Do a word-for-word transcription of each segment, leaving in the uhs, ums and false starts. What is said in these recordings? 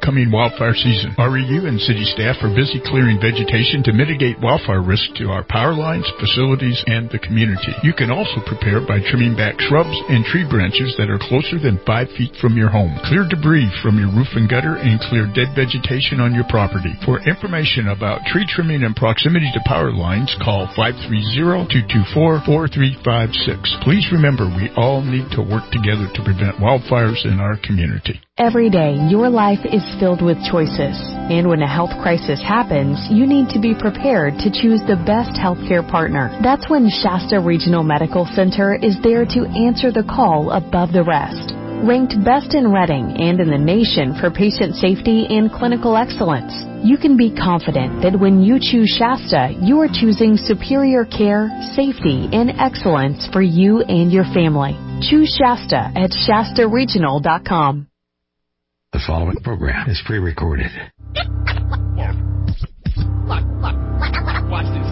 upcoming wildfire season. R E U and city staff are busy clearing vegetation to mitigate wildfire risk to our power lines, facilities, and the community. You can also prepare by trimming back shrubs and tree branches that are closer than five feet from your home. Clear debris from your roof and gutter and clear dead vegetation on your property. For information about tree trimming and proximity to power lines, call five three zero, two two four, four three five six. Please remember, we all need to work together to prevent wildfires in our community. Every day, your life is filled with choices. And when a health crisis happens, you need to be prepared to choose the best healthcare partner. That's when Shasta Regional Medical Center is there to answer the call above the rest. Ranked best in Reading and in the nation for patient safety and clinical excellence, you can be confident that when you choose Shasta, you are choosing superior care, safety, and excellence for you and your family. Choose Shasta at Shasta Regional dot com. The following program is pre-recorded. Look, look, watch this.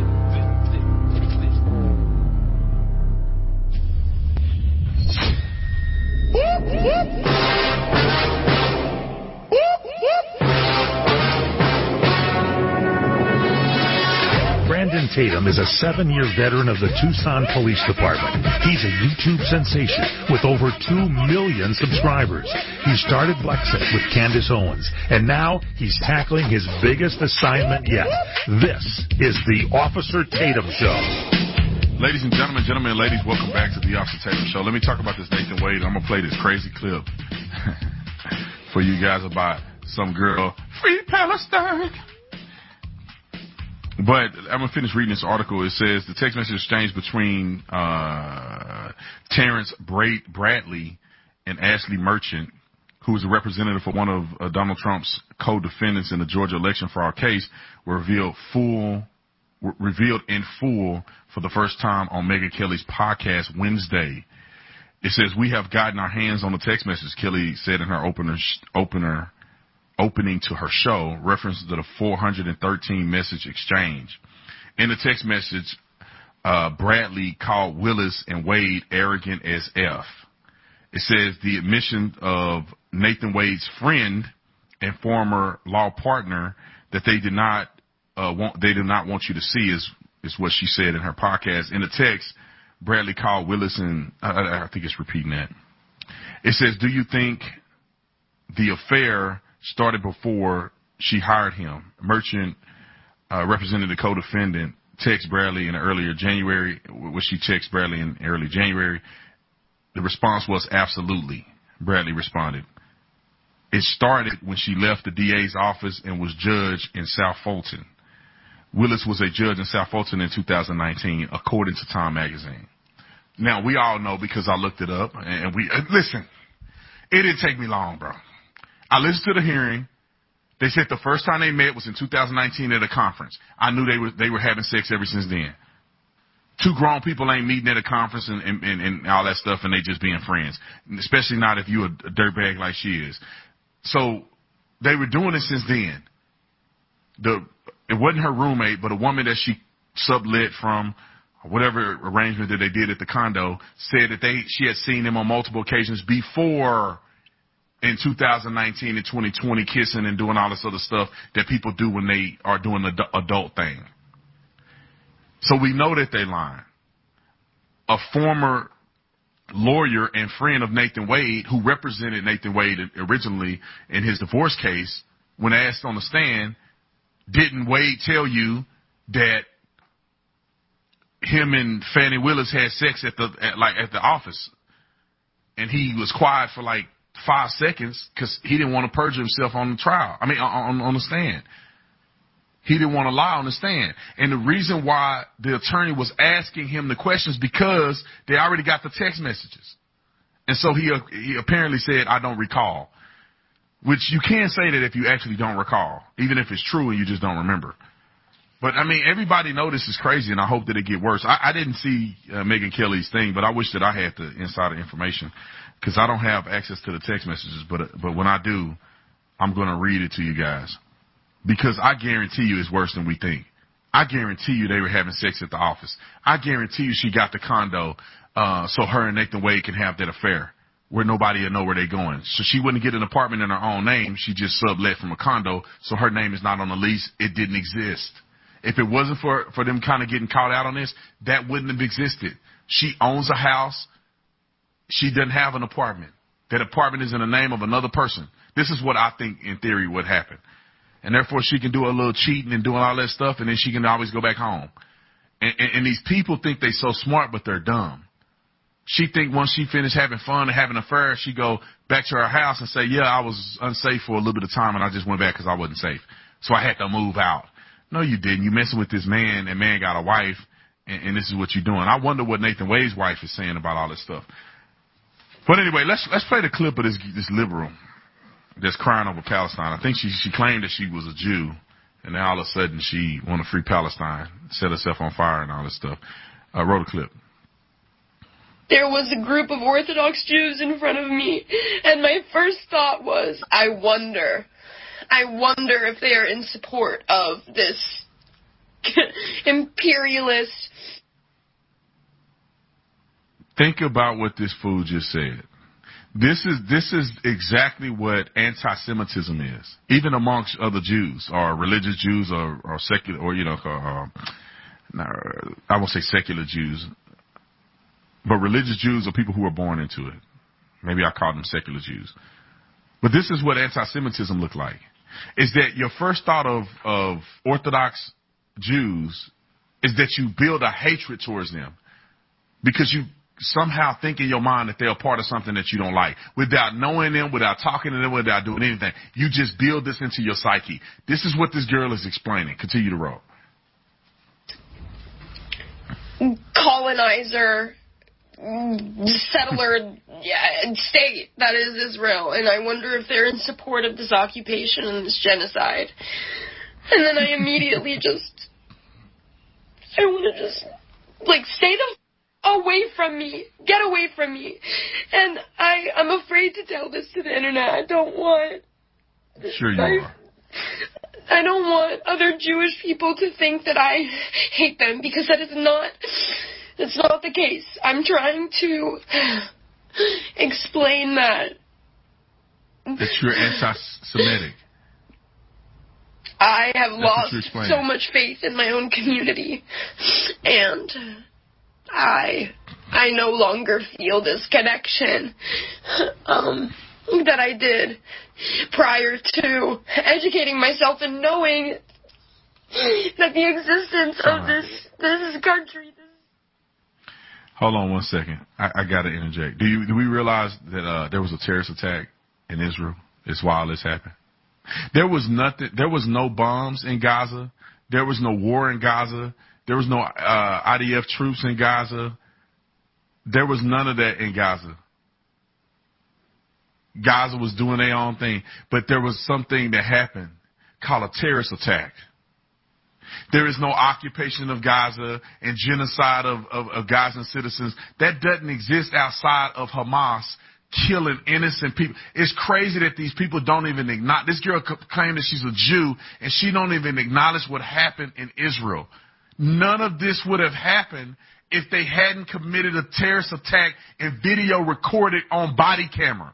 Brandon Tatum is a seven-year veteran of the Tucson Police Department. He's a YouTube sensation with over two million subscribers. He started Blexit with Candace Owens, and now he's tackling his biggest assignment yet. This is the Officer Tatum Show. Ladies and gentlemen, gentlemen and ladies, welcome back to the Officer Tatum Show. Let me talk about this Nathan Wade. I'm going to play this crazy clip for you guys about some girl, Free Palestine. But I'm going to finish reading this article. It says the text message exchange between uh, Terrence Brad- Bradley and Ashley Merchant, who is a representative for one of uh, Donald Trump's co-defendants in the Georgia election fraud case, were revealed full revealed in full for the first time on Megyn Kelly's podcast Wednesday. It says, we have gotten our hands on the text message, Kelly said in her opener, opener, opening to her show, reference to the four hundred thirteen message exchange. In the text message, uh, Bradley called Willis and Wade arrogant as F. It says the admission of Nathan Wade's friend and former law partner that they did not Uh, want, they do not want you to see is, is what she said in her podcast. In the text, Bradley called Willis and I, I think it's repeating that. It says, do you think the affair started before she hired him? Merchant, uh, represented the co-defendant, text Bradley in earlier January, which she texted Bradley in early January. The response was absolutely. Bradley responded. It started when she left the D A's office and was judged in South Fulton. Willis was a judge in South Fulton in two thousand nineteen, according to Time Magazine. Now, we all know because I looked it up, and we, listen, it didn't take me long, bro. I listened to the hearing. They said the first time they met was in two thousand nineteen at a conference. I knew they were, they were having sex ever since then. Two grown people ain't meeting at a conference and, and, and, and all that stuff, and they just being friends, especially not if you're a dirtbag like she is. So they were doing it since then. The It wasn't her roommate, but a woman that she sublet from, whatever arrangement that they did at the condo, said that they she had seen him on multiple occasions before in two thousand nineteen and twenty twenty, kissing and doing all this other stuff that people do when they are doing the adult thing. So we know that they lying. A former lawyer and friend of Nathan Wade, who represented Nathan Wade originally in his divorce case, when asked on the stand, didn't Wade tell you that him and Fannie Willis had sex at the at, like at the office, and he was quiet for like five seconds because he didn't want to perjure himself on the trial. I mean, on, on the stand. He didn't want to lie on the stand. And the reason why the attorney was asking him the questions because they already got the text messages, and so he he apparently said, "I don't recall." Which you can say that if you actually don't recall, even if it's true and you just don't remember. But, I mean, everybody know this is crazy, and I hope that it get worse. I, I didn't see uh, Megyn Kelly's thing, but I wish that I had the insider information because I don't have access to the text messages. But uh, but when I do, I'm going to read it to you guys because I guarantee you it's worse than we think. I guarantee you they were having sex at the office. I guarantee you she got the condo uh, so her and Nathan Wade can have that affair where nobody will know where they're going. So she wouldn't get an apartment in her own name. She just sublet from a condo, so her name is not on the lease. It didn't exist. If it wasn't for, for them kind of getting caught out on this, that wouldn't have existed. She owns a house. She doesn't have an apartment. That apartment is in the name of another person. This is what I think, in theory, would happen. And therefore, she can do a little cheating and doing all that stuff, and then she can always go back home. And, and, and these people think they're so smart, but they're dumb. She think once she finished having fun and having an affair, she go back to her house and say, yeah, I was unsafe for a little bit of time, and I just went back because I wasn't safe. So I had to move out. No, you didn't. You messing with this man, and man got a wife, and, and this is what you're doing. I wonder what Nathan Wade's wife is saying about all this stuff. But anyway, let's let's play the clip of this this liberal that's crying over Palestine. I think she she claimed that she was a Jew, and now all of a sudden she want to free Palestine, set herself on fire and all this stuff. Uh, roll the clip. There was a group of Orthodox Jews in front of me, and my first thought was, I wonder, I wonder if they are in support of this imperialist. Think about what this fool just said. This is this is exactly what anti-Semitism is, even amongst other Jews, or religious Jews, or, or secular, or you know, or, uh, I won't say secular Jews, but religious Jews are people who are born into it. Maybe I call them secular Jews. But this is what anti-Semitism look like: is that your first thought of of Orthodox Jews is that you build a hatred towards them because you somehow think in your mind that they're a part of something that you don't like. Without knowing them, without talking to them, without doing anything. You just build this into your psyche. This is what this girl is explaining. Continue to roll. Colonizer, settler yeah, state that is Israel. And I wonder if they're in support of this occupation and this genocide. And then I immediately just, I want to just, like, stay the away from me. Get away from me. And I, I'm afraid to tell this to the internet. I don't want... Sure you I, are. I don't want other Jewish people to think that I hate them, because that is not... It's not the case. I'm trying to explain that. That you're anti-Semitic. I have That's lost so much faith in my own community. And... I I no longer feel this connection um, that I did prior to educating myself and knowing that the existence All of right. this this country. This Hold on one second. I, I got to interject. Do you do we realize that uh, there was a terrorist attack in Israel? It's while this happened. There was nothing. There was no bombs in Gaza. There was no war in Gaza. There was no uh, I D F troops in Gaza. There was none of that in Gaza. Gaza was doing their own thing. But there was something that happened called a terrorist attack. There is no occupation of Gaza and genocide of, of, of Gazan citizens. That doesn't exist outside of Hamas killing innocent people. It's crazy that these people don't even acknowledge. This girl claimed that she's a Jew, and she don't even acknowledge what happened in Israel. None of this would have happened if they hadn't committed a terrorist attack and video recorded on body camera.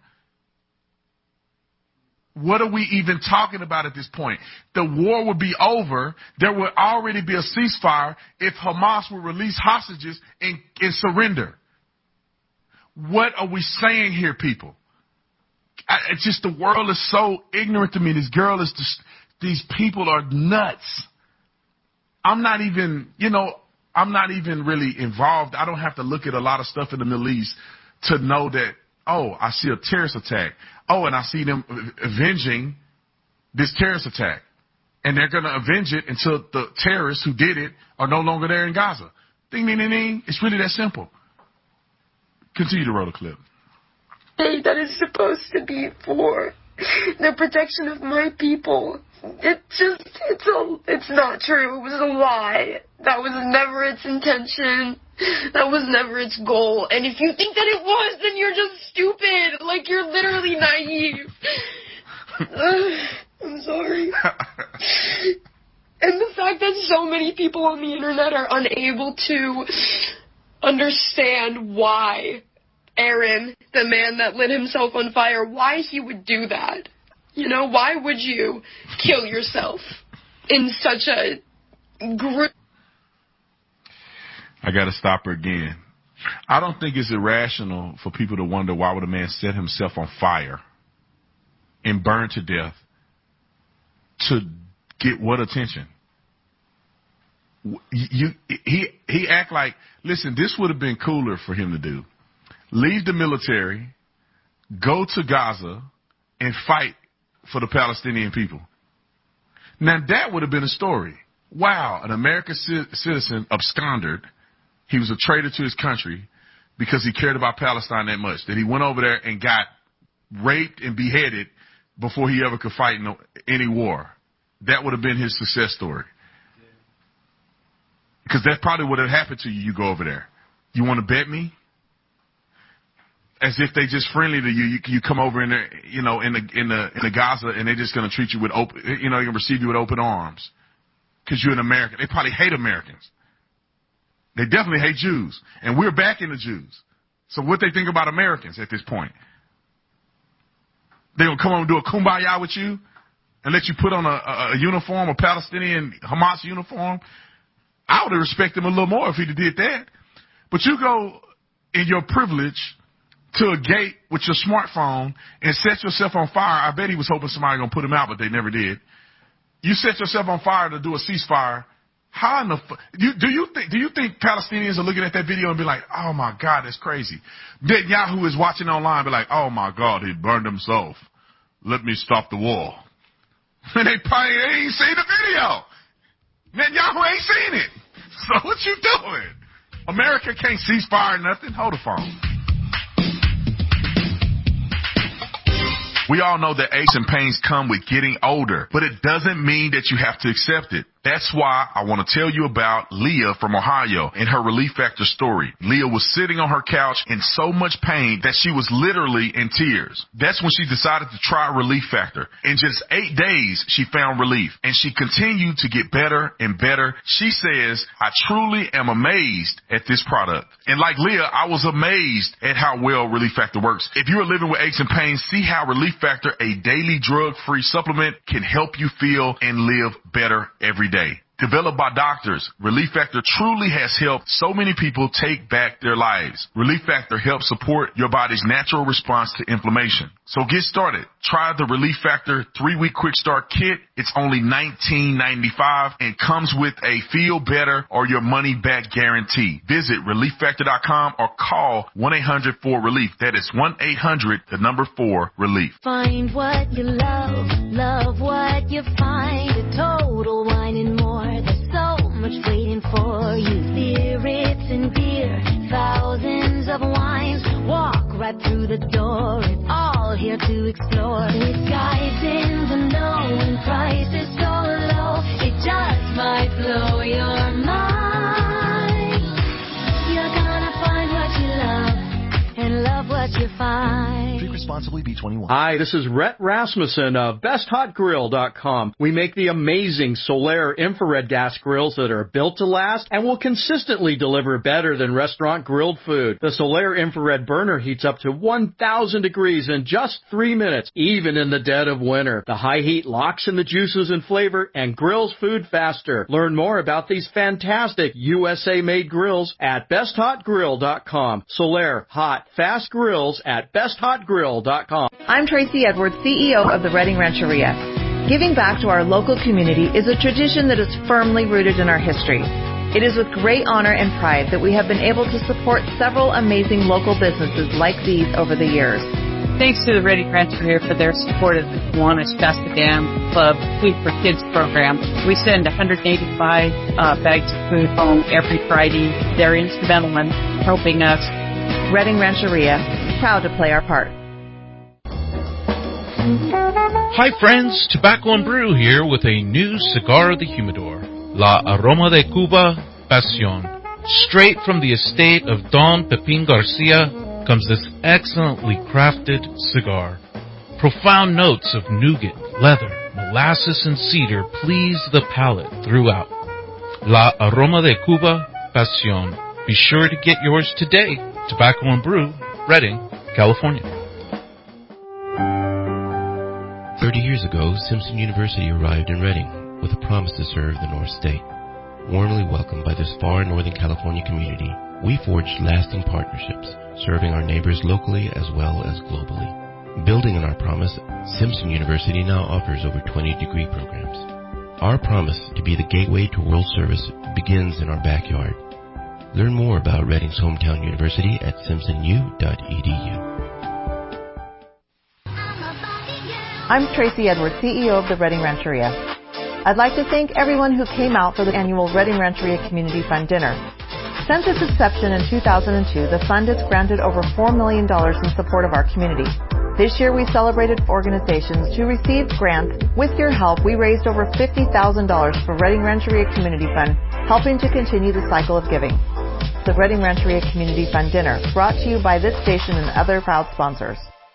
What are we even talking about at this point? The war would be over. There would already be a ceasefire if Hamas would release hostages and, and surrender. What are we saying here, people? I, it's just the world is so ignorant to me. This girl is just, these people are nuts. I'm not even, you know, I'm not even really involved. I don't have to look at a lot of stuff in the Middle East to know that, oh, I see a terrorist attack. Oh, and I see them avenging this terrorist attack. And they're going to avenge it until the terrorists who did it are no longer there in Gaza. Ding, ding, ding, ding. It's really that simple. Continue to roll the clip. day that is supposed to be for the protection of my people. It just, it's a, it's not true. It was a lie. That was never its intention. That was never its goal. And if you think that it was, then you're just stupid. Like, you're literally naive. I'm sorry. And the fact that so many people on the internet are unable to understand why Aaron, the man that lit himself on fire, why he would do that. You know, why would you kill yourself in such a group? I got to stop her again. I don't think it's irrational for people to wonder why would a man set himself on fire and burn to death to get what attention? You, he, he act like, listen, this would have been cooler for him to do. Leave the military, go to Gaza, and fight for the Palestinian people. Now, that would have been a story. Wow, an American c- citizen absconded. He was a traitor to his country because he cared about Palestine that much, that he went over there and got raped and beheaded before he ever could fight in any war. That would have been his success story. Because that's probably what would have happened to you. You go over there. You want to bet me? As if they just friendly to you. You, you come over in there, you know, in the in the in the Gaza, and they're just going to treat you with open, you know, you receive you with open arms because you're an American. They probably hate Americans. They definitely hate Jews, and we're backing the Jews. So what they think about Americans at this point? They gonna come over and do a kumbaya with you and let you put on a, a, a uniform, a Palestinian Hamas uniform? I would have respected him a little more if he'd did that. But you go in your privilege to a gate with your smartphone and set yourself on fire. I bet he was hoping somebody was going to put him out, but they never did. You set yourself on fire to do a ceasefire. How in the fu- you, do you think, do you think Palestinians are looking at that video and be like, oh my God, that's crazy? Netanyahu is watching online and be like, oh my God, he burned himself. Let me stop the war. And they probably ain't seen the video. Netanyahu ain't seen it. So what you doing? America can't cease fire or nothing. Hold the phone. We all know that aches and pains come with getting older, but it doesn't mean that you have to accept it. That's why I want to tell you about Leah from Ohio and her Relief Factor story. Leah was sitting on her couch in so much pain that she was literally in tears. That's when she decided to try Relief Factor. In just eight days, she found relief, and she continued to get better and better. She says, I truly am amazed at this product. And like Leah, I was amazed at how well Relief Factor works. If you are living with aches and pains, see how Relief Factor, a daily drug-free supplement, can help you feel and live better every day. Developed by doctors, Relief Factor truly has helped so many people take back their lives. Relief Factor helps support your body's natural response to inflammation. So get started. Try the Relief Factor three-week quick start kit. It's only nineteen ninety-five and comes with a feel better or your money back guarantee. Visit relief factor dot com or call one eight hundred four relief. That is one eight hundred, the number four, relief. Find what you love, love what you find. A total wine and more. There's so much waiting for you. Spirits and beer, thousands of wines. Walk right through the door. It's all here to explore. With guides in the know and prices so low, it just might blow your mind. You're gonna find what you love and love what you find. Drink responsibly, B twenty-one. Hi, this is Rhett Rasmussen of best hot grill dot com. We make the amazing Solaire infrared gas grills that are built to last and will consistently deliver better than restaurant grilled food. The Solaire infrared burner heats up to one thousand degrees in just three minutes, even in the dead of winter. The high heat locks in the juices and flavor and grills food faster. Learn more about these fantastic U S A-made grills at best hot grill dot com. Solaire, hot, fast grills at best hot grill dot com. I'm Tracy Edwards, C E O of the Redding Rancheria. Giving back to our local community is a tradition that is firmly rooted in our history. It is with great honor and pride that we have been able to support several amazing local businesses like these over the years. Thanks to the Redding Rancheria for their support of the Kiwanis Shasta Dam Club Food for Kids program. We send one hundred eighty-five uh, bags of food home every Friday. They're instrumental in helping us. Redding Rancheria, proud to play our part. Hi friends, Tobacco and Brew here with a new cigar of the humidor, La Aroma de Cuba Pasión. Straight from the estate of Don Pepin Garcia comes this excellently crafted cigar. Profound notes of nougat, leather, molasses, and cedar please the palate throughout. La Aroma de Cuba Pasión. Be sure to get yours today. Tobacco and Brew, Redding, California. Thirty years ago, Simpson University arrived in Redding with a promise to serve the North State. Warmly welcomed by this far Northern California community, we forged lasting partnerships, serving our neighbors locally as well as globally. Building on our promise, Simpson University now offers over twenty degree programs. Our promise to be the gateway to world service begins in our backyard. Learn more about Redding's hometown university at simpson u dot e d u. I'm Tracy Edwards, C E O of the Redding Rancheria. I'd like to thank everyone who came out for the annual Redding Rancheria Community Fund Dinner. Since its inception in two thousand two, the fund has granted over four million dollars in support of our community. This year we celebrated organizations who received grants. With your help, we raised over fifty thousand dollars for Redding Rancheria Community Fund, helping to continue the cycle of giving. The Redding Rancheria Community Fund Dinner, brought to you by this station and other proud sponsors.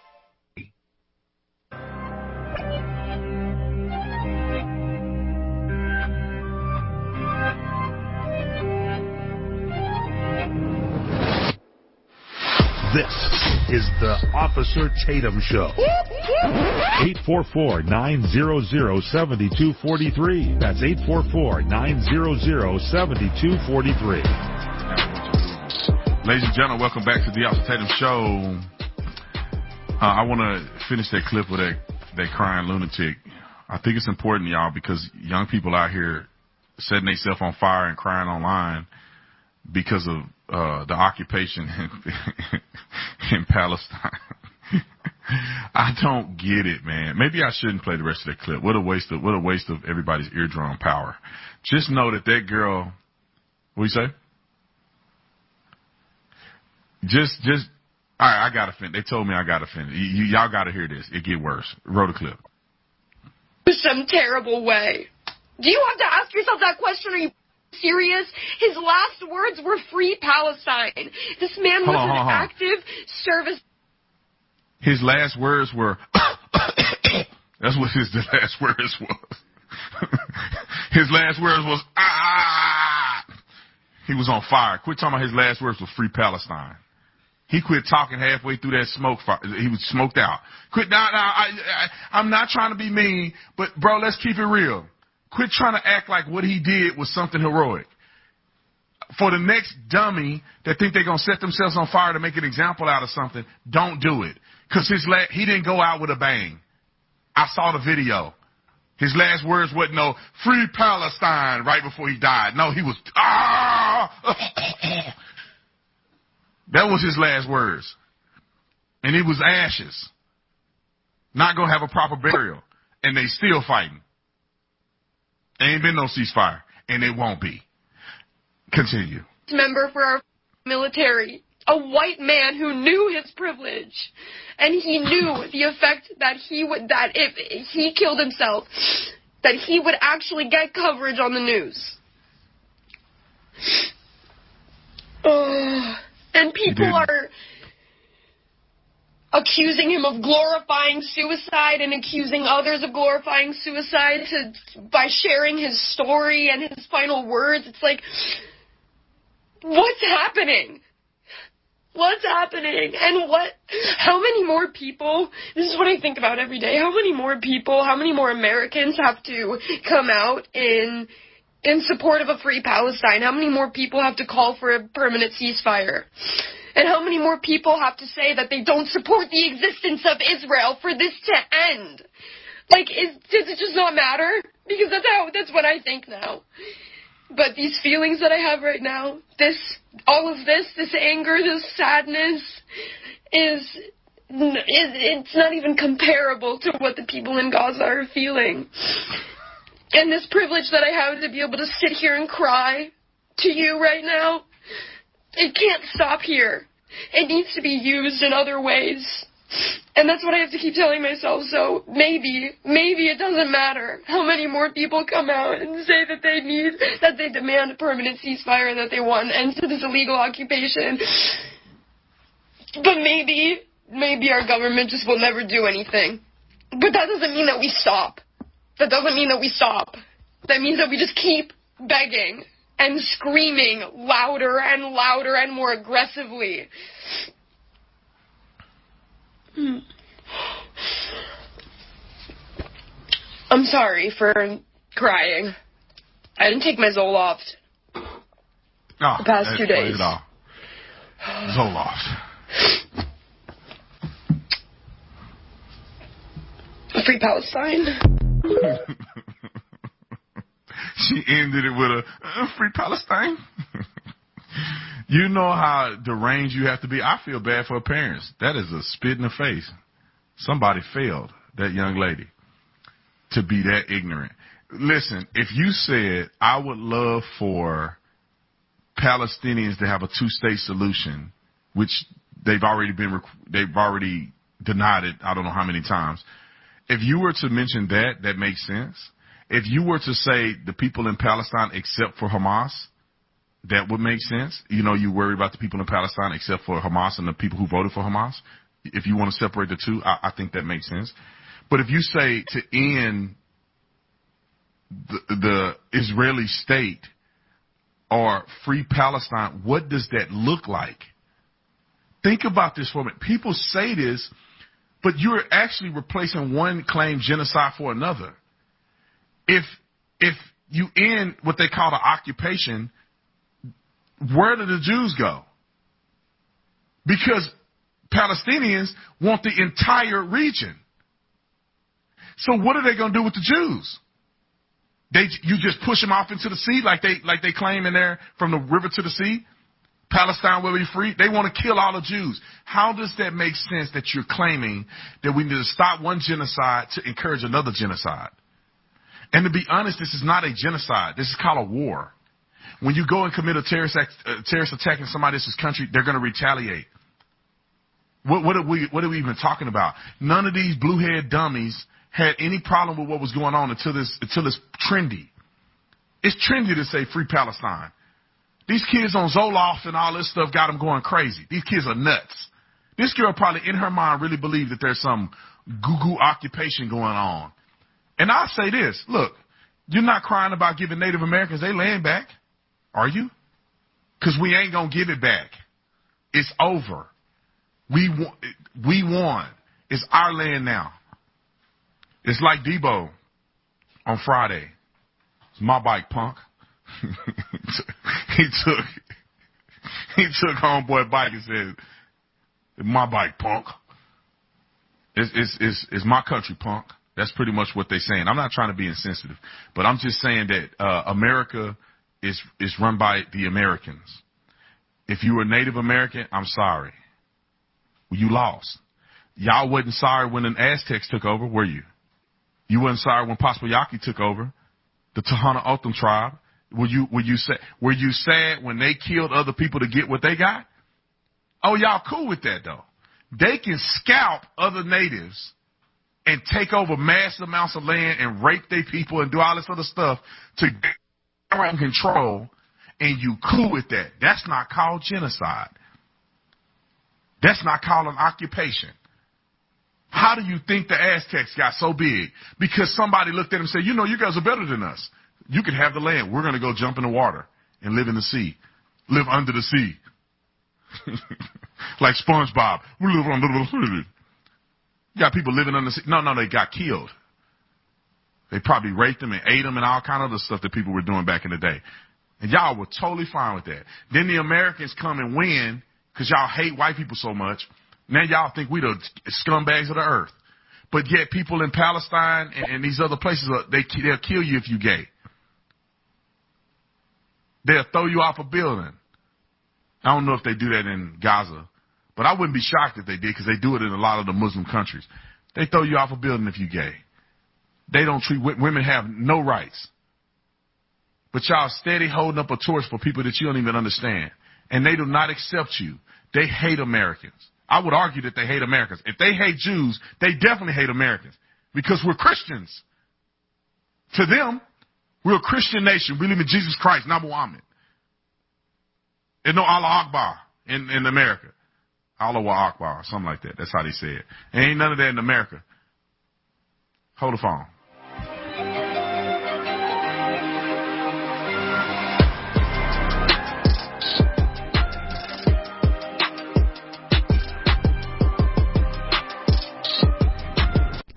This is the Officer Tatum Show. eight four four, nine zero zero, seven two four three. That's eight four four, nine zero zero, seven two four three. Ladies and gentlemen, welcome back to the Officer Tatum Show. Uh, I want to finish that clip with that, that crying lunatic. I think it's important, y'all, because young people out here setting themselves on fire and crying online because of uh, the occupation in, in Palestine. I don't get it, man. Maybe I shouldn't play the rest of that clip. What a waste of what a waste of everybody's eardrum power. Just know that that girl. What do you say? Just, just. All right, I gotta finish. They told me I gotta finish. You, you, y'all gotta hear this. It get worse. Roll the clip. Some terrible way. Do you have to ask yourself that question? Are you serious? His last words were "Free Palestine." This man was hold on, an hold on. active service. His last words were. That's what his last words was. His last words was ah. He was on fire. Quit talking about his last words was "Free Palestine." He quit talking halfway through that smoke fire. He was smoked out. Quit now. Now I, I, I'm not trying to be mean, but bro, let's keep it real. Quit trying to act like what he did was something heroic. For the next dummy that think they're going to set themselves on fire to make an example out of something, don't do it. Because his la- he didn't go out with a bang. I saw the video. His last words wasn't no "Free Palestine" right before he died. No, he was, ah! That was his last words. And it was ashes. Not going to have a proper burial. And they still fighting. There ain't been no ceasefire, and it won't be. Continue. Member for our military, a white man who knew his privilege, and he knew the effect that he would, that if he killed himself, that he would actually get coverage on the news. Oh, and people are accusing him of glorifying suicide and accusing others of glorifying suicide to, by sharing his story and his final words. It's like, what's happening? What's happening? And what, how many more people, this is what I think about every day, how many more people, how many more Americans have to come out in, in support of a free Palestine? How many more people have to call for a permanent ceasefire? And how many more people have to say that they don't support the existence of Israel for this to end? Like, is, does it just not matter? Because that's how, that's what I think now. But these feelings that I have right now, this, all of this, this anger, this sadness, is, is it's not even comparable to what the people in Gaza are feeling. And this privilege that I have to be able to sit here and cry to you right now, it can't stop here. It needs to be used in other ways. And that's what I have to keep telling myself. So maybe, maybe it doesn't matter how many more people come out and say that they need, that they demand a permanent ceasefire, that they want an end to this illegal occupation. But maybe, maybe our government just will never do anything. But that doesn't mean that we stop. That doesn't mean that we stop. That means that we just keep begging and screaming louder and louder and more aggressively. I'm sorry for crying. I didn't take my Zoloft oh, the past two days. It all. Zoloft. Free Palestine. She ended it with a uh, free Palestine. You know how deranged you have to be. I feel bad for her parents. That is a spit in the face. Somebody failed that young lady to be that ignorant. Listen, if you said, I would love for Palestinians to have a two-state solution, which they've already been, they've already denied it, I don't know how many times. If you were to mention that, that makes sense. If you were to say the people in Palestine except for Hamas, that would make sense. You know, you worry about the people in Palestine except for Hamas and the people who voted for Hamas. If you want to separate the two, I, I think that makes sense. But if you say to end the, the Israeli state or free Palestine, what does that look like? Think about this for a minute. People say this, but you're actually replacing one claimed genocide for another. If if you end what they call the occupation, where do the Jews go? Because Palestinians want the entire region. So what are they going to do with the Jews? They you just push them off into the sea like they like they claim in there from the river to the sea? Palestine will be free. They want to kill all the Jews. How does that make sense that you're claiming that we need to stop one genocide to encourage another genocide? And to be honest, this is not a genocide. This is called a war. When you go and commit a terrorist, act, uh, terrorist attack in somebody else's country, they're going to retaliate. What, what, are we, what are we even talking about? None of these blue-haired dummies had any problem with what was going on until this, until it's trendy. It's trendy to say free Palestine. These kids on Zoloft and all this stuff got them going crazy. These kids are nuts. This girl probably in her mind really believed that there's some goo-goo occupation going on. And I'll say this, look, you're not crying about giving Native Americans their land back, are you? Because we ain't going to give it back. It's over. We, we won. It's our land now. It's like Debo on Friday. It's my bike, punk. he took he took homeboy bike and said, "It's my bike, punk. It's, it's, it's, it's my country, punk." That's pretty much what they're saying. I'm not trying to be insensitive, but I'm just saying that uh, America is is run by the Americans. If you were Native American, I'm sorry. You lost. Y'all wasn't sorry when the Aztecs took over, were you? You wasn't sorry when Paspayaquis took over, the Tohono O'odham tribe. Were you were you sad? Were you sad when they killed other people to get what they got? Oh, y'all cool with that though. They can scalp other natives and take over mass amounts of land and rape their people and do all this other stuff to get around control, and you cool with that. That's not called genocide. That's not called an occupation. How do you think the Aztecs got so big? Because somebody looked at them and said, you know, you guys are better than us. You can have the land. We're going to go jump in the water and live in the sea. Live under the sea. Like SpongeBob. We live under the sea. You got people living under the sea. No, no, they got killed. They probably raped them and ate them and all kind of other stuff that people were doing back in the day. And y'all were totally fine with that. Then the Americans come and win because y'all hate white people so much. Now y'all think we the scumbags of the earth. But yet people in Palestine and, and these other places, they, they'll kill you if you gay. They'll throw you off a building. I don't know if they do that in Gaza, but I wouldn't be shocked if they did because they do it in a lot of the Muslim countries. They throw you off a building if you're gay. They don't treat women have no rights. But y'all steady holding up a torch for people that you don't even understand. And they do not accept you. They hate Americans. I would argue that they hate Americans. If they hate Jews, they definitely hate Americans because we're Christians. To them, we're a Christian nation. We believe in Jesus Christ, not Muhammad. There's no Allah Akbar in, in America. Allah Akbar, something like that. That's how they say it. And ain't none of that in America. Hold the phone.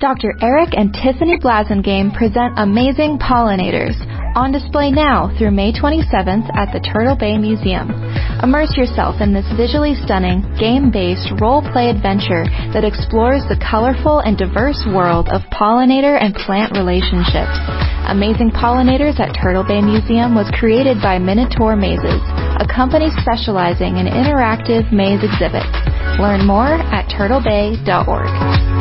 Doctor Eric and Tiffany Blasingame present Amazing Pollinators, on display now through May twenty-seventh at the Turtle Bay Museum. Immerse yourself in this visually stunning, game-based role-play adventure that explores the colorful and diverse world of pollinator and plant relationships. Amazing Pollinators at Turtle Bay Museum was created by Minotaur Mazes, a company specializing in interactive maze exhibits. Learn more at turtle bay dot org.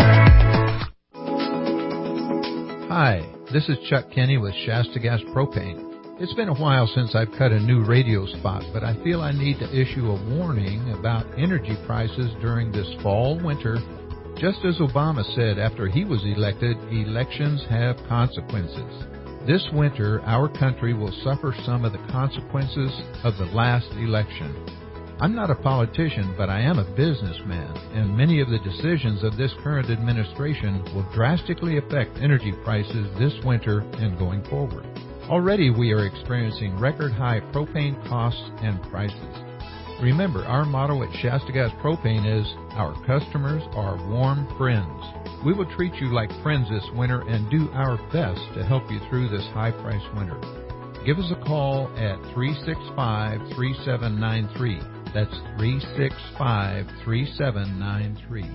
Hi, this is Chuck Kenny with Shasta Gas Propane. It's been a while since I've cut a new radio spot, but I feel I need to issue a warning about energy prices during this fall winter. Just as Obama said after he was elected, elections have consequences. This winter, our country will suffer some of the consequences of the last election. I'm not a politician, but I am a businessman, and many of the decisions of this current administration will drastically affect energy prices this winter and going forward. Already we are experiencing record-high propane costs and prices. Remember, our motto at Shasta Gas Propane is, our customers are warm friends. We will treat you like friends this winter and do our best to help you through this high-priced winter. Give us a call at three six five, three seven nine three. That's three six five, three seven nine three.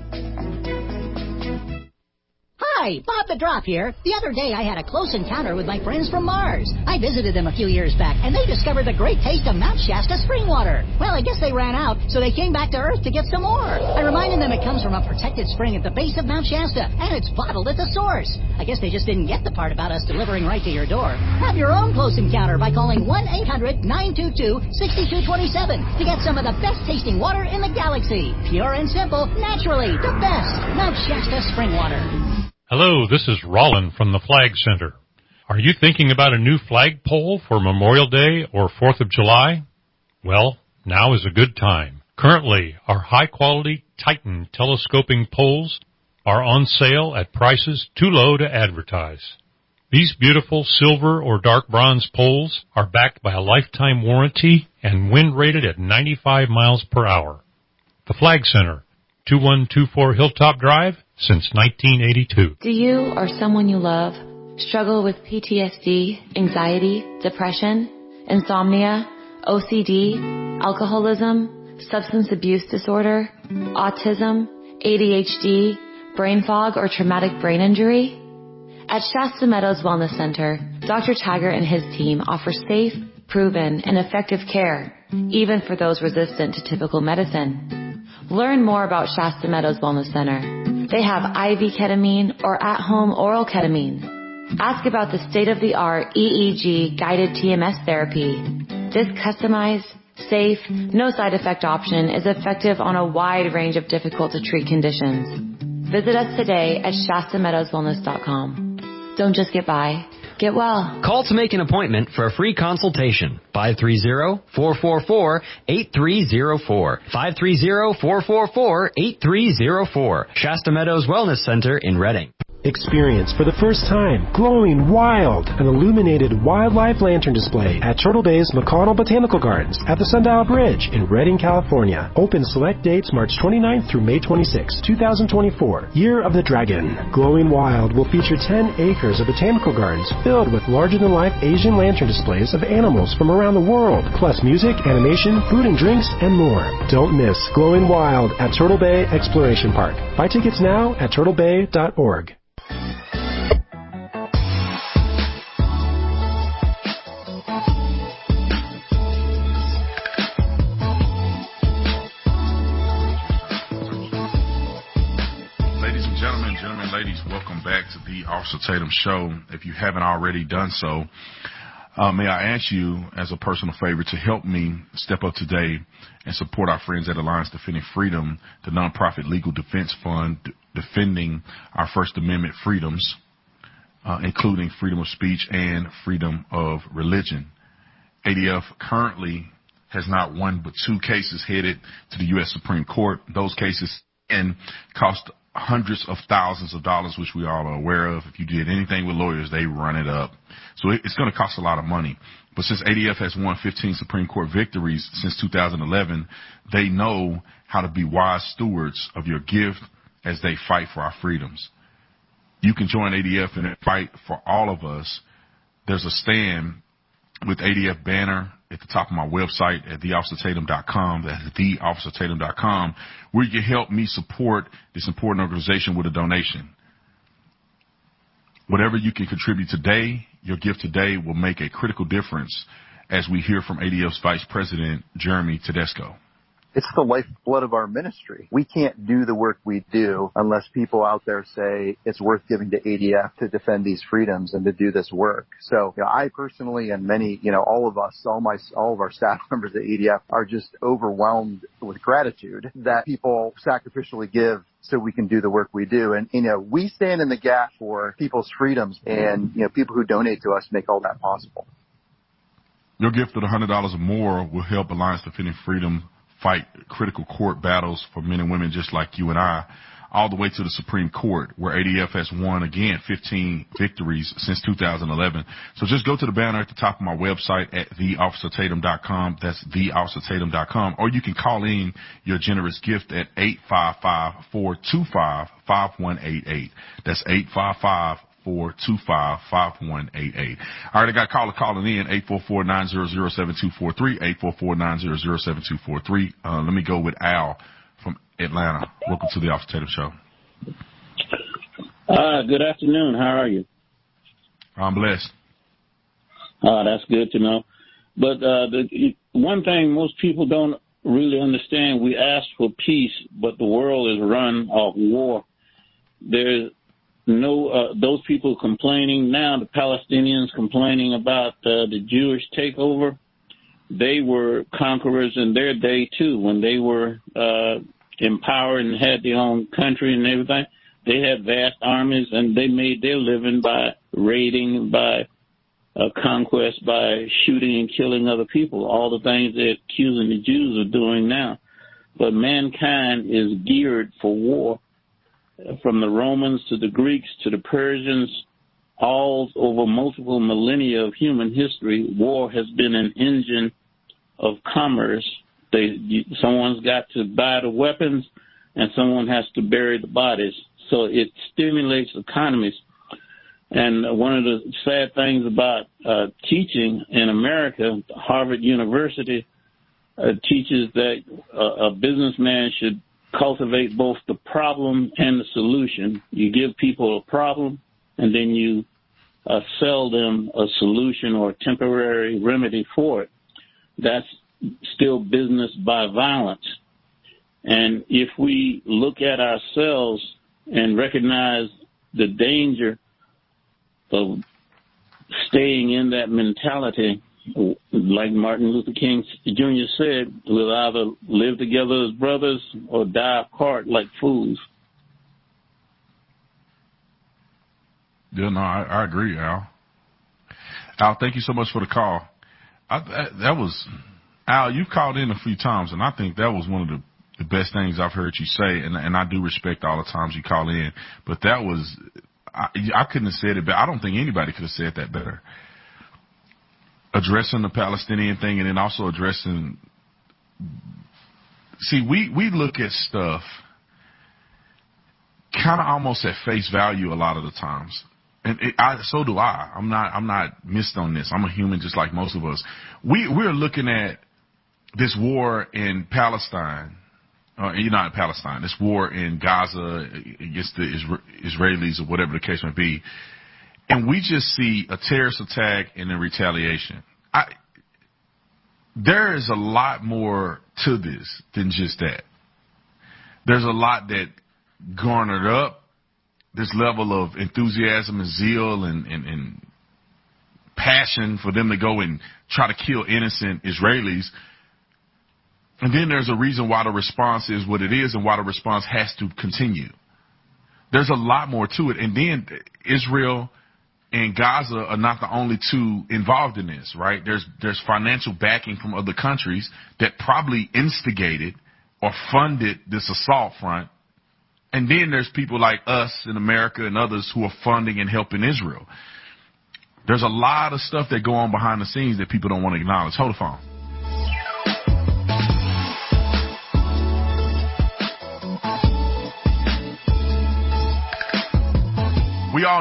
Hi, Bob the Drop here. The other day I had a close encounter with my friends from Mars. I visited them a few years back, and they discovered the great taste of Mount Shasta spring water. Well, I guess they ran out, so they came back to Earth to get some more. I reminded them it comes from a protected spring at the base of Mount Shasta, and it's bottled at the source. I guess they just didn't get the part about us delivering right to your door. Have your own close encounter by calling one eight hundred, nine two two, six two two seven to get some of the best tasting water in the galaxy. Pure and simple, naturally, the best. Mount Shasta spring water. Hello, this is Rollin from the Flag Center. Are you thinking about a new flagpole for Memorial Day or fourth of July? Well, now is a good time. Currently, our high-quality Titan telescoping poles are on sale at prices too low to advertise. These beautiful silver or dark bronze poles are backed by a lifetime warranty and wind rated at ninety-five miles per hour. The Flag Center, two one two four Hilltop Drive, since nineteen eighty-two. Do you or someone you love struggle with P T S D, anxiety, depression, insomnia, O C D, alcoholism, substance abuse disorder, autism, A D H D, brain fog, or traumatic brain injury? At Shasta Meadows Wellness Center, Doctor Taggart and his team offer safe, proven, and effective care, even for those resistant to typical medicine. Learn more about Shasta Meadows Wellness Center. They have I V ketamine or at-home oral ketamine. Ask about the state-of-the-art E E G guided T M S therapy. This customized, safe, no side effect option is effective on a wide range of difficult to treat conditions. Visit us today at Shasta Meadows Wellness dot com. Don't just get by, get well. Call to make an appointment for a free consultation. five three zero, four four four, eight three zero four. five three zero, four four four, eight three zero four. Shasta Meadows Wellness Center in Redding. Experience for the first time Glowing Wild, an illuminated wildlife lantern display at Turtle Bay's McConnell Botanical Gardens at the Sundial Bridge in Redding, California. Open select dates March twenty-ninth through May twenty-sixth, twenty twenty-four. Year of the Dragon. Glowing Wild will feature ten acres of botanical gardens filled with larger-than-life Asian lantern displays of animals from around the world, plus music, animation, food and drinks, and more. Don't miss Glowing Wild at Turtle Bay Exploration Park. Buy tickets now at turtle bay dot org. Ladies, welcome back to the Officer Tatum Show. If you haven't already done so, uh, may I ask you, as a personal favor, to help me step up today and support our friends at Alliance Defending Freedom, the nonprofit legal defense fund d- defending our First Amendment freedoms, uh, including freedom of speech and freedom of religion. A D F currently has not one but two cases headed to the U S Supreme Court. Those cases and cost hundreds of thousands of dollars, which we all are aware of. If you did anything with lawyers, they run it up. So it's going to cost a lot of money. But since A D F has won fifteen Supreme Court victories since two thousand eleven, they know how to be wise stewards of your gift as they fight for our freedoms. you can join A D F and fight for all of us. There's a stand with A D F banner at the top of my website at the officer tatum dot com. That's the officer tatum dot com, where you can help me support this important organization with a donation. Whatever you can contribute today, your gift today will make a critical difference, as we hear from A D F's Vice President, Jeremy Tedesco. It's the lifeblood of our ministry. We can't do the work we do unless people out there say it's worth giving to A D F to defend these freedoms and to do this work. So, you know, I personally and many, you know, all of us, all my, all of our staff members at A D F are just overwhelmed with gratitude that people sacrificially give so we can do the work we do. And, you know, we stand in the gap for people's freedoms, and, you know, people who donate to us make all that possible. Your gift of one hundred dollars or more will help Alliance Defending Freedom fight critical court battles for men and women just like you and I, all the way to the Supreme Court, where A D F has won, again, fifteen victories since two thousand eleven. So just go to the banner at the top of my website at the officer tatum dot com. That's the officer tatum dot com. Or you can call in your generous gift at eight five five, four two five, five one eight eight. That's eight five five, four two five, five one eight eight. All right, I got a caller calling in, eight four four, nine zero zero, seven two four three, eight four four, nine zero zero, seven two four three. Uh, let me go with Al from Atlanta. Welcome to the Officer Tatum Show. Uh, good afternoon. How are you? I'm blessed. Uh, that's good to know. But uh, the one thing most people don't really understand, we ask for peace, but the world is run off war. There's no, uh, those people complaining now, the Palestinians complaining about uh, the Jewish takeover, they were conquerors in their day too. When they were uh, empowered and had their own country and everything, they had vast armies, and they made their living by raiding, by uh, conquest, by shooting and killing other people, all the things they're accusing the Jews of doing now. But mankind is geared for war. From the Romans to the Greeks to the Persians, all over multiple millennia of human history, war has been an engine of commerce. They, someone's got to buy the weapons, and someone has to bury the bodies. So it stimulates economies. And one of the sad things about uh, teaching in America, Harvard University uh, teaches that uh, a businessman should cultivate both the problem and the solution. You give people a problem, and then you uh, sell them a solution or a temporary remedy for it. That's still business by violence. And if we look at ourselves and recognize the danger of staying in that mentality, like Martin Luther King Junior said, we'll either live together as brothers or die apart like fools. Yeah, no, I, I agree, Al. Al, thank you so much for the call. I, that, that was, Al, you've called in a few times, and I think that was one of the, the best things I've heard you say, and, and I do respect all the times you call in. But that was, I, I couldn't have said it better. I don't think anybody could have said that better. Addressing the Palestinian thing, and then also addressing, see, we, we look at stuff kind of almost at face value a lot of the times. And it, I, so do I. I'm not, I'm not missed on this. I'm a human just like most of us. We, we're looking at this war in Palestine, uh, you know, in Palestine, this war in Gaza against the Isra- Israelis or whatever the case may be. And we just see a terrorist attack and then retaliation. I, there is a lot more to this than just that. There's a lot that garnered up this level of enthusiasm and zeal and, and, and passion for them to go and try to kill innocent Israelis. And then there's a reason why the response is what it is and why the response has to continue. There's a lot more to it. And then Israel and Gaza are not the only two involved in this, right? There's there's financial backing from other countries that probably instigated or funded this assault front. And then there's people like us in America and others who are funding and helping Israel. There's a lot of stuff that go on behind the scenes that people don't want to acknowledge. Hold the phone. We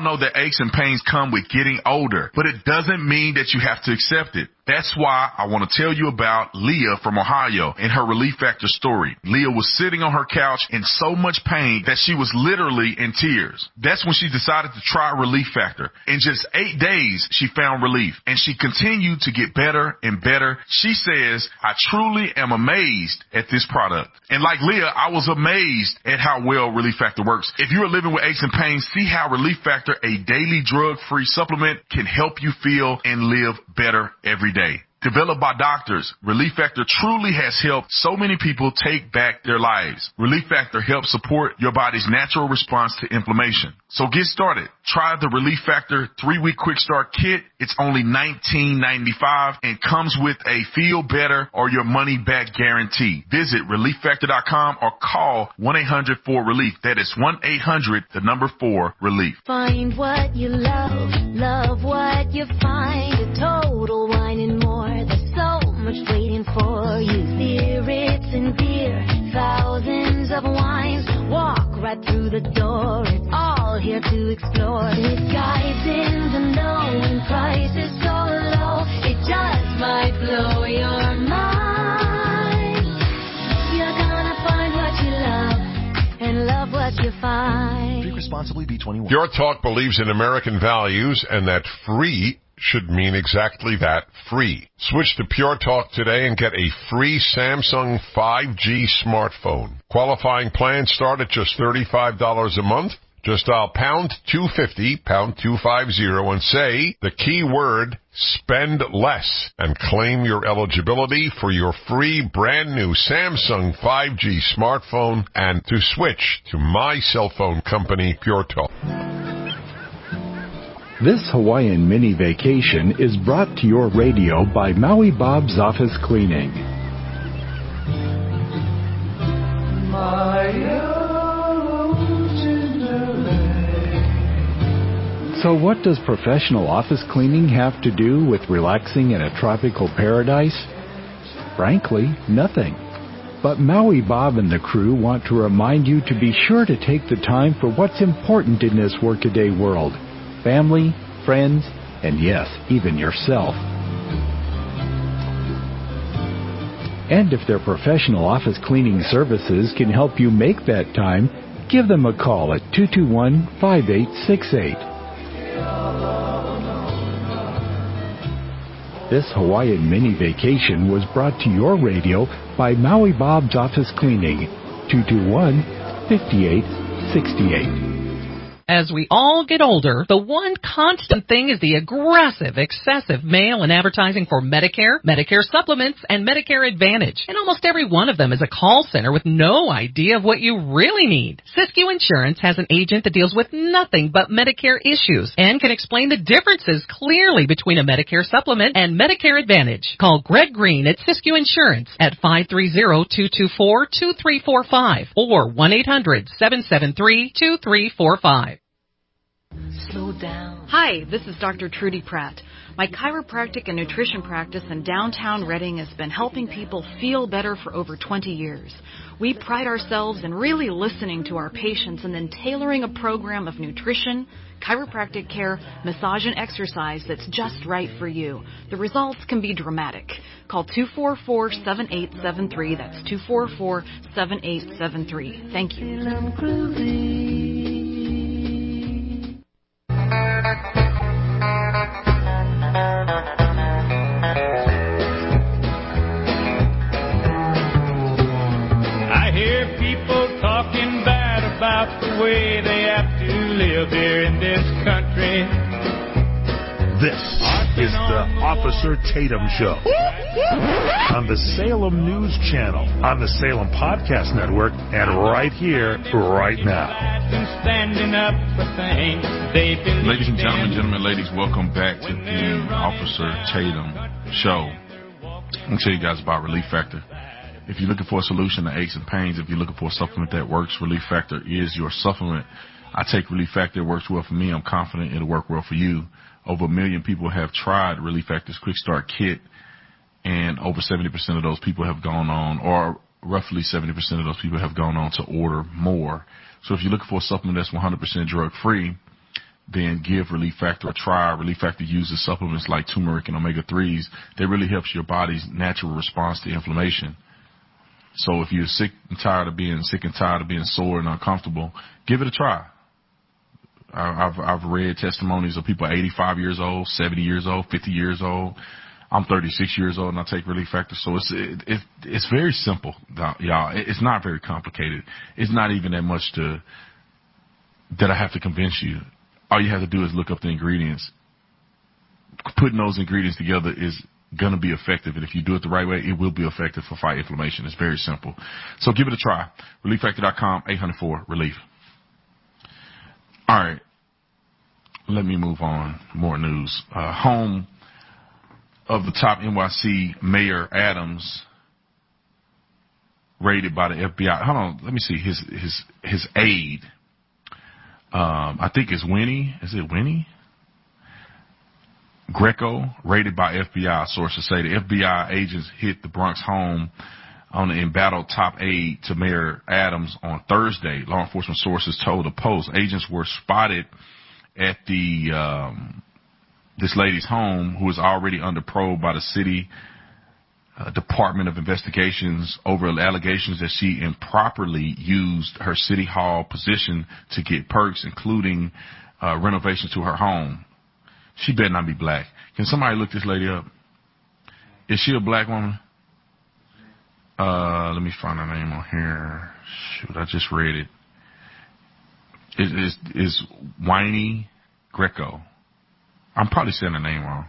all know that aches and pains come with getting older, but it doesn't mean that you have to accept it. That's why I want to tell you about Leah from Ohio and her Relief Factor story. Leah was sitting on her couch in so much pain that she was literally in tears. That's when she decided to try Relief Factor. In just eight days, she found relief, and she continued to get better and better. She says, I truly am amazed at this product. And like Leah, I was amazed at how well Relief Factor works. If you are living with aches and pains, see how Relief Factor, a daily drug-free supplement, can help you feel and live better every day. Developed by doctors, Relief Factor truly has helped so many people take back their lives. Relief Factor helps support your body's natural response to inflammation. So get started. Try the Relief Factor three-week quick start kit. It's only nineteen ninety-five and comes with a feel better or your money back guarantee. Visit relief factor dot com or call one eight hundred four relief. That is one eight hundred, the number four, relief. Find what you love, love what you find. A total wine and more. There's so much waiting for you. Spirits and beer, thousands of wines. Walk right through the door. It's all here to explore. With guides in the know and prices so low, it just might blow your mind. You're gonna find what you love and love what you find. Drink responsibly, B twenty-one. Pure Talk believes in American values and that free should mean exactly that, free. Switch to Pure Talk today and get a free Samsung five G smartphone. Qualifying plans start at just thirty-five dollars a month. Just dial pound two fifty, pound two fifty, and say the keyword spend less and claim your eligibility for your free brand new Samsung five G smartphone and to switch to my cell phone company, Pure Talk. This Hawaiian mini vacation is brought to your radio by Maui Bob's Office Cleaning. So what does professional office cleaning have to do with relaxing in a tropical paradise? Frankly, nothing. But Maui Bob and the crew want to remind you to be sure to take the time for what's important in this workaday world. Family, friends, and yes, even yourself. And if their professional office cleaning services can help you make that time, give them a call at two two one, five eight six eight. This Hawaiian mini vacation was brought to your radio by Maui Bob's Office Cleaning, two two one, five eight six eight. As we all get older, the one constant thing is the aggressive, excessive mail and advertising for Medicare, Medicare supplements, and Medicare Advantage. And almost every one of them is a call center with no idea of what you really need. Siskiyou Insurance has an agent that deals with nothing but Medicare issues and can explain the differences clearly between a Medicare supplement and Medicare Advantage. Call Greg Green at Siskiyou Insurance at five three zero, two two four, two three four five or one eight hundred, seven seven three, two three four five. Slow down. Hi, this is Doctor Trudy Pratt. My chiropractic and nutrition practice in downtown Redding has been helping people feel better for over twenty years. We pride ourselves in really listening to our patients and then tailoring a program of nutrition, chiropractic care, massage, and exercise that's just right for you. The results can be dramatic. Call two four four, seven eight seven three. That's two four four, seven eight seven three. Thank you. I hear people talking bad about the way they have to live here in this country. This is the Officer Tatum Show on the Salem News Channel, on the Salem Podcast Network, and right here, right now. Ladies and gentlemen, gentlemen, ladies, welcome back to the Officer Tatum Show. I'm going to tell you guys about Relief Factor. If you're looking for a solution to aches and pains, if you're looking for a supplement that works, Relief Factor is your supplement. I take Relief Factor. It works well for me. I'm confident it'll work well for you. Over a million people have tried Relief Factor's Quick Start Kit, and over seventy percent of those people have gone on, or roughly seventy percent of those people have gone on to order more. So if you're looking for a supplement that's one hundred percent drug-free, then give Relief Factor a try. Relief Factor uses supplements like turmeric and omega threes. That really helps your body's natural response to inflammation. So if you're sick and tired of being sick and tired of being sore and uncomfortable, give it a try. I've, I've read testimonies of people eighty-five years old, seventy years old, fifty years old. I'm thirty-six years old and I take Relief Factor. So it's, it, it, it's very simple, y'all. It's not very complicated. It's not even that much to, that I have to convince you. All you have to do is look up the ingredients. Putting those ingredients together is going to be effective. And if you do it the right way, it will be effective for fight inflammation. It's very simple. So give it a try. relief factor dot com, eight hundred four relief. All right. Let me move on. More news. Uh, home of the top N Y C Mayor Adams, raided by the F B I. Hold on. Let me see. His, his, his aide. Um, I think it's Winnie. Is it Winnie? Greco, raided by F B I. Sources say the F B I agents hit the Bronx home on the embattled top aide to Mayor Adams on Thursday. Law enforcement sources told the Post agents were spotted at the um, this lady's home, who is already under probe by the city uh, Department of Investigations over allegations that she improperly used her city hall position to get perks, including uh, renovations to her home. She better not be black. Can somebody look this lady up? Is she a black woman? Uh, let me find her name on here. Shoot, I just read it. It is is Winnie Greco. I'm probably saying her name wrong.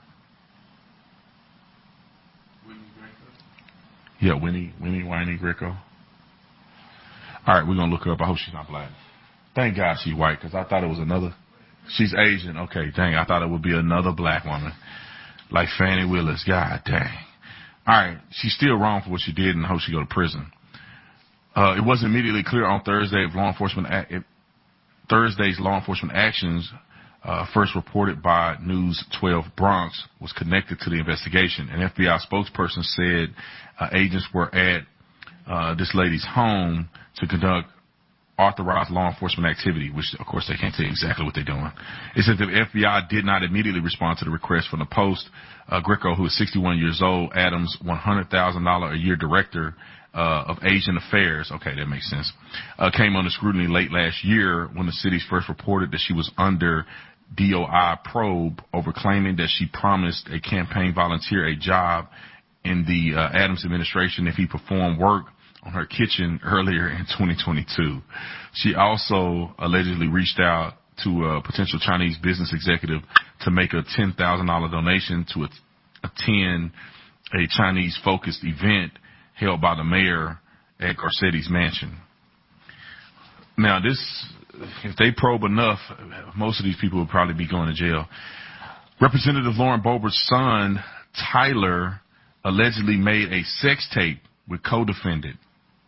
Winnie Greco? Yeah, Winnie, Winnie, Winnie Greco. All right, we're going to look her up. I hope she's not black. Thank God she's white, because I thought it was another. She's Asian. Okay, dang. I thought it would be another black woman. Like Fannie Willis. God dang. All right. She's still wrong for what she did and I hope she go to prison. Uh, it wasn't immediately clear on Thursday if law enforcement, if Thursday's law enforcement actions, uh, first reported by News twelve Bronx, was connected to the investigation. An F B I spokesperson said uh, agents were at uh, this lady's home to conduct authorized law enforcement activity, which of course they can't tell you exactly what they're doing. It said the F B I did not immediately respond to the request from the Post. Uh, Greco, who is sixty-one years old, Adams' one hundred thousand dollars a year director uh, of Asian Affairs, okay, that makes sense, uh, came under scrutiny late last year when the city first reported that she was under D O I probe over claiming that she promised a campaign volunteer a job in the uh, Adams administration if he performed work on her kitchen earlier in twenty twenty-two. She also allegedly reached out to a potential Chinese business executive to make a ten thousand dollars donation to attend a Chinese-focused event held by the mayor at Garcetti's mansion. Now, this, if they probe enough, most of these people will probably be going to jail. Representative Lauren Boebert's son, Tyler, allegedly made a sex tape with co-defendant.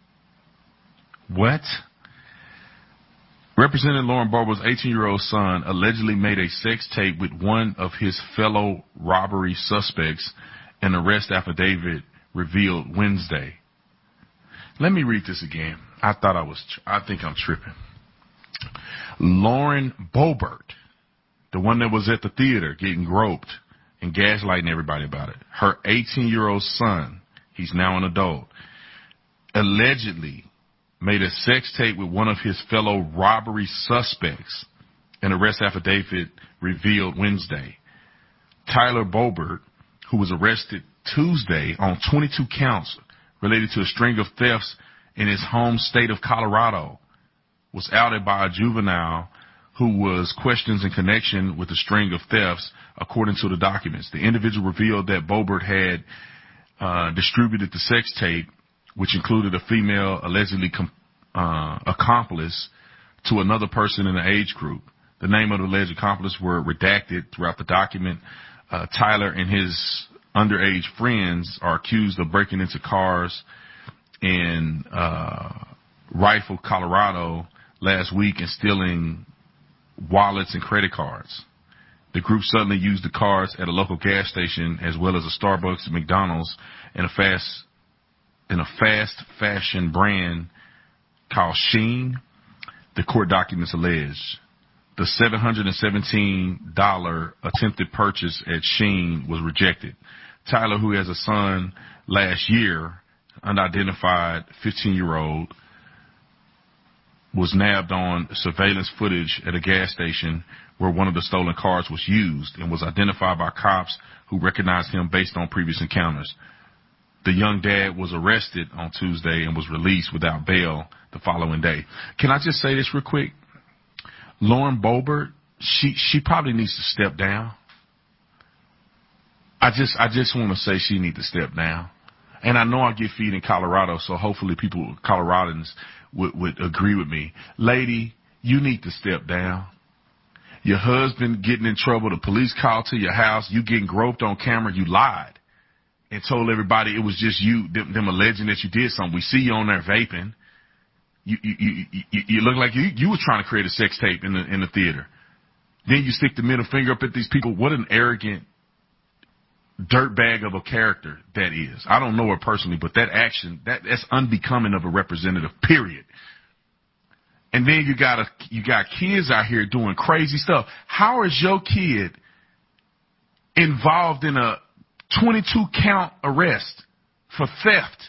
What? Representative Lauren Boebert's eighteen-year-old son allegedly made a sex tape with one of his fellow robbery suspects, an arrest affidavit revealed Wednesday. Let me read this again. I thought I was, I think I'm tripping. Lauren Boebert, the one that was at the theater getting groped and gaslighting everybody about it, her eighteen-year-old son, he's now an adult, allegedly made a sex tape with one of his fellow robbery suspects, an arrest affidavit revealed Wednesday. Tyler Boebert, who was arrested Tuesday on twenty-two counts related to a string of thefts in his home state of Colorado, was outed by a juvenile who was questioned in connection with a string of thefts, according to the documents. The individual revealed that Boebert had uh, distributed the sex tape, which included a female allegedly com- uh, accomplice to another person in the age group. The name of the alleged accomplice were redacted throughout the document. Uh, Tyler and his underage friends are accused of breaking into cars in uh, Rifle, Colorado last week and stealing wallets and credit cards. The group suddenly used the cars at a local gas station as well as a Starbucks and McDonald's and a fast in a fast fashion brand called Shein, the court documents allege. The seven hundred seventeen dollars attempted purchase at Shein was rejected. Tyler, who has a son last year, unidentified fifteen-year-old, was nabbed on surveillance footage at a gas station where one of the stolen cars was used and was identified by cops who recognized him based on previous encounters. The young dad was arrested on Tuesday and was released without bail the following day. Can I just say this real quick? Lauren Boebert, she she probably needs to step down. I just I just want to say she needs to step down. And I know I get feed in Colorado, so hopefully people, Coloradans, would, would agree with me. Lady, you need to step down. Your husband getting in trouble, the police called to your house, you getting groped on camera, you lied and told everybody it was just you, them, them alleging that you did something. We see you on there vaping. You, you, you, you, you look like you, you were trying to create a sex tape in the, in the theater. Then you stick the middle finger up at these people. What an arrogant dirtbag of a character that is. I don't know her personally, but that action, that, that's unbecoming of a representative, period. And then you got a, you got kids out here doing crazy stuff. How is your kid involved in a twenty-two count arrest for theft?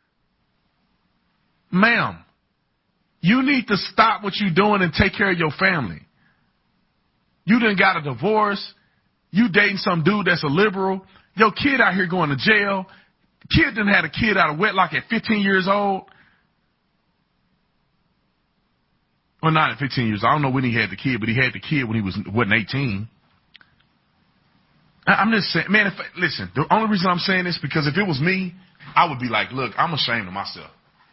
Ma'am, you need to stop what you're doing and take care of your family. You done got a divorce. You dating some dude that's a liberal. Your kid out here going to jail. Kid done had a kid out of wedlock at fifteen years old. Well, not at fifteen years. I don't know when he had the kid, but he had the kid when he was, wasn't eighteen. I'm just saying, man, if, listen, the only reason I'm saying this because if it was me, I would be like, look, I'm ashamed of myself.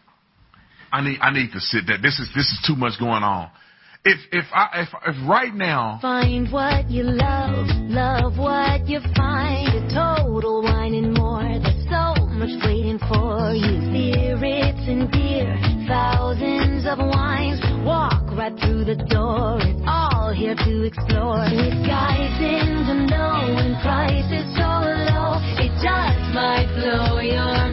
I need, I need to sit there. This is, this is too much going on. If, if I, if, if right now. Find what you love, love what you find. A total wine and more. There's so much waiting for you. Spirits and beer, thousands of wines. Walk right through the door. It's all here to explore. With guys in the know and prices so low, it just might blow your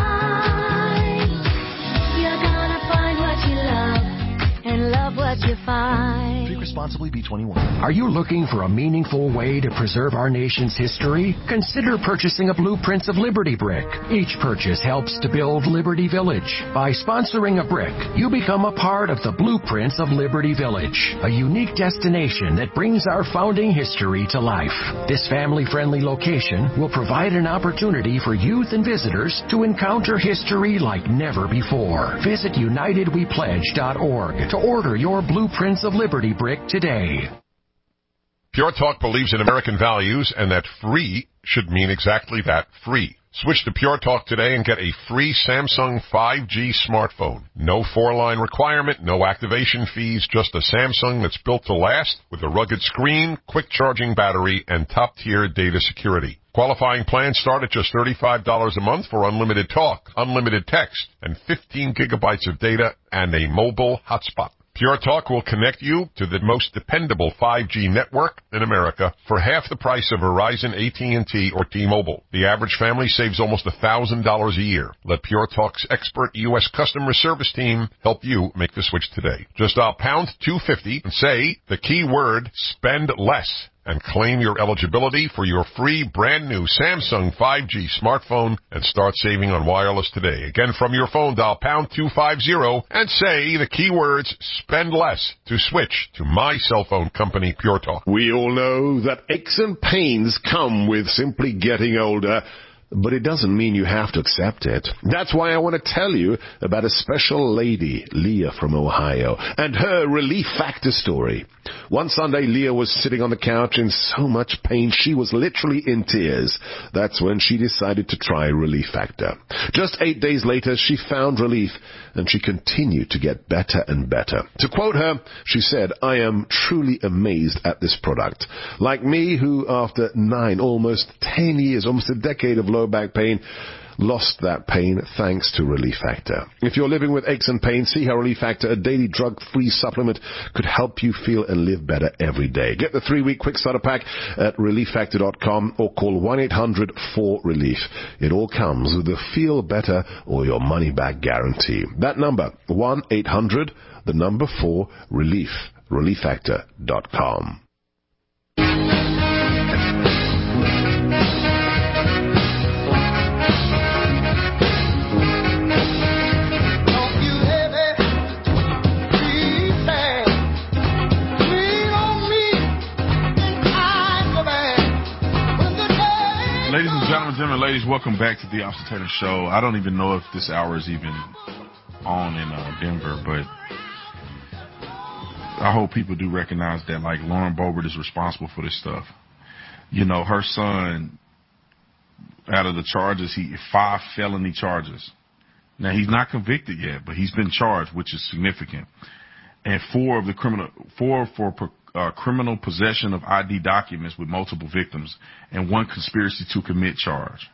mind. You're gonna find what you love and love what you find. Drink responsibly, B twenty-one. Are you looking for a meaningful way to preserve our nation's history? Consider purchasing a Blueprints of Liberty brick. Each purchase helps to build Liberty Village. By sponsoring a brick, you become a part of the Blueprints of Liberty Village, a unique destination that brings our founding history to life. This family-friendly location will provide an opportunity for youth and visitors to encounter history like never before. Visit united we pledge dot org to order your Blueprints of Liberty brick today. Pure Talk believes in American values and that free should mean exactly that, free. Switch to Pure Talk today and get a free Samsung five G smartphone. No four-line requirement, no activation fees, just a Samsung that's built to last with a rugged screen, quick charging battery, and top-tier data security. Qualifying plans start at just thirty-five dollars a month for unlimited talk, unlimited text, and fifteen gigabytes of data and a mobile hotspot. Pure Talk will connect you to the most dependable five G network in America for half the price of Verizon, A T and T, or T-Mobile. The average family saves almost one thousand dollars a year. Let Pure Talk's expert U S customer service team help you make the switch today. Just dial pound two fifty and say the keyword spend less and claim your eligibility for your free brand new Samsung five G smartphone and start saving on wireless today. Again, from your phone, dial pound two fifty and say the keywords spend less to switch to my cell phone company, Pure Talk. We all know that aches and pains come with simply getting older, but it doesn't mean you have to accept it. That's why I want to tell you about a special lady, Leah from Ohio, and her Relief Factor story. One Sunday, Leah was sitting on the couch in so much pain she was literally in tears. That's when she decided to try Relief Factor. Just eight days later, she found relief, and she continued to get better and better. To quote her, she said, "I am truly amazed at this product. Like me, who after nine, almost ten years, almost a decade of low back pain, lost that pain thanks to Relief Factor. If you're living with aches and pains, see how Relief Factor, a daily drug-free supplement, could help you feel and live better every day. Get the three-week quick starter pack at relief factor dot com or call one eight hundred four relief. It all comes with a feel better or your money back guarantee. That number, one eight hundred, the number four, relief. relief factor dot com. Ladies and gentlemen, gentlemen and ladies, welcome back to the Austin Taylor Show. I don't even know if this hour is even on in uh, Denver, but I hope people do recognize that, like, Lauren Boebert is responsible for this stuff. You know, her son, out of the charges, he five felony charges. Now, he's not convicted yet, but he's been charged, which is significant. And four of the criminal, four for uh, criminal possession of I D documents with multiple victims, and one conspiracy to commit charge.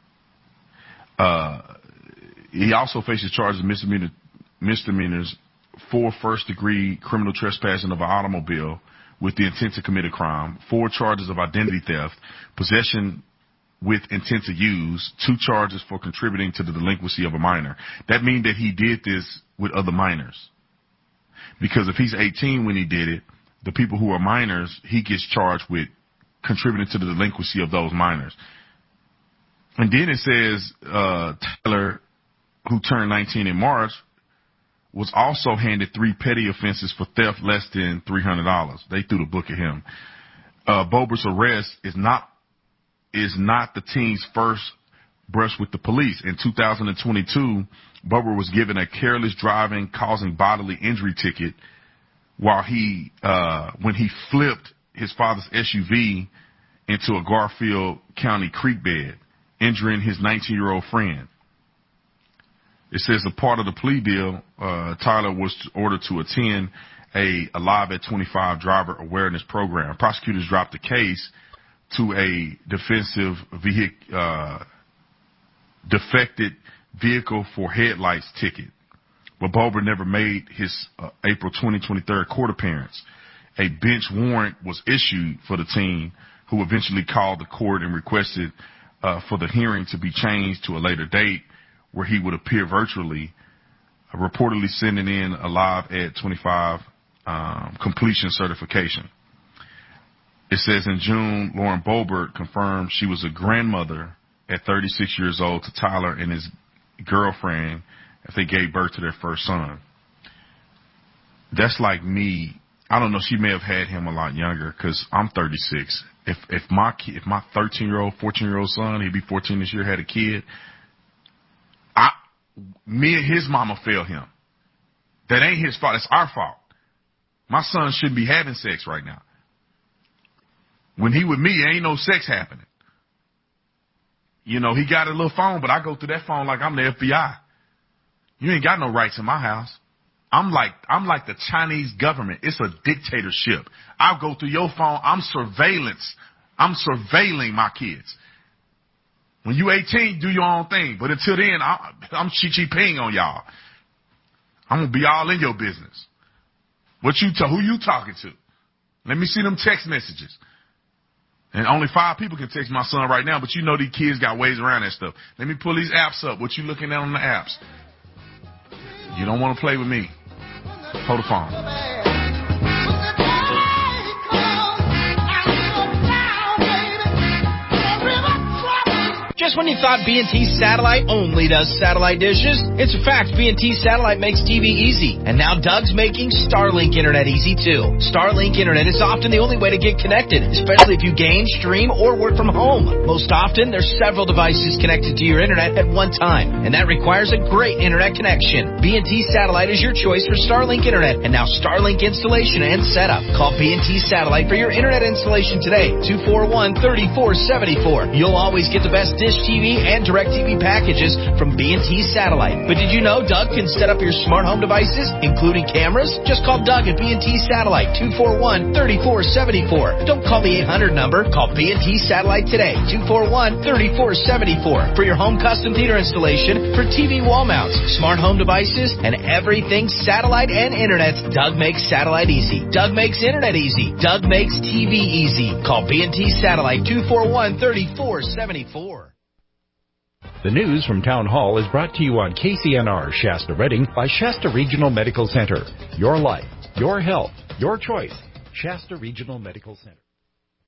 Uh, he also faces charges of misdemeanor, misdemeanors, four first-degree criminal trespassing of an automobile with the intent to commit a crime, four charges of identity theft, possession with intent to use, two charges for contributing to the delinquency of a minor. That means that he did this with other minors. Because if he's eighteen when he did it, the people who are minors, he gets charged with contributing to the delinquency of those minors. And then it says uh, Tyler, who turned nineteen in March, was also handed three petty offenses for theft less than three hundred dollars. They threw the book at him. Uh, Boebert's arrest is not is not the teen's first brush with the police. In two thousand twenty-two, Boebert was given a careless driving causing bodily injury ticket while he uh, when he flipped his father's S U V into a Garfield County creek bed, injuring his nineteen-year-old friend. It says a part of the plea deal, uh, Tyler was ordered to attend a Alive at twenty-five driver awareness program. Prosecutors dropped the case to a defensive vehicle, uh, defected vehicle for headlights ticket. But Boebert never made his uh, April twenty twenty-three court appearance. A bench warrant was issued for the teen, who eventually called the court and requested uh, for the hearing to be changed to a later date where he would appear virtually, uh, reportedly sending in a Live at twenty-five um, completion certification. It says in June, Lauren Boebert confirmed she was a grandmother at thirty-six years old to Tyler and his girlfriend as they gave birth to their first son. That's like me. I don't know. She may have had him a lot younger because I'm thirty-six. If if my kid, if my thirteen-year-old, fourteen-year-old son, he'd be fourteen this year, had a kid, I, me and his mama failed him. That ain't his fault. It's our fault. My son shouldn't be having sex right now. When he with me, ain't no sex happening. You know, he got a little phone, but I go through that phone like I'm the F B I. You ain't got no rights in my house. I'm like, I'm like the Chinese government. It's a dictatorship. I'll go through your phone. I'm surveillance. I'm surveilling my kids. When you eighteen, do your own thing. But until then, I, I'm Xi Jinping on y'all. I'm going to be all in your business. What you t- who you talking to? Let me see them text messages. And only five people can text my son right now, but you know these kids got ways around that stuff. Let me pull these apps up. What you looking at on the apps? You don't want to play with me. Hold the phone. Just when you thought B and T Satellite only does satellite dishes, it's a fact B and T Satellite makes T V easy. And now Doug's making Starlink Internet easy too. Starlink Internet is often the only way to get connected, especially if you game, stream, or work from home. Most often, there's several devices connected to your internet at one time, and that requires a great internet connection. B and T Satellite is your choice for Starlink Internet, and now Starlink installation and setup. Call B and T Satellite for your internet installation today, two four one, three four seven four. You'll always get the best dish T V and DirecTV packages from B and T Satellite. But did you know Doug can set up your smart home devices, including cameras? Just call Doug at B and T Satellite, two four one, three four seven four. Don't call the eight hundred number. Call B and T Satellite today, two four one, three four seven four, for your home custom theater installation for T V wall mounts, smart home devices, and everything satellite and internet. Doug makes satellite easy. Doug makes internet easy. Doug makes T V easy. Call B and T Satellite, two four one, three four seven four. The news from Town Hall is brought to you on K C N R Shasta Redding by Shasta Regional Medical Center. Your life, your health, Your choice, Shasta Regional Medical Center.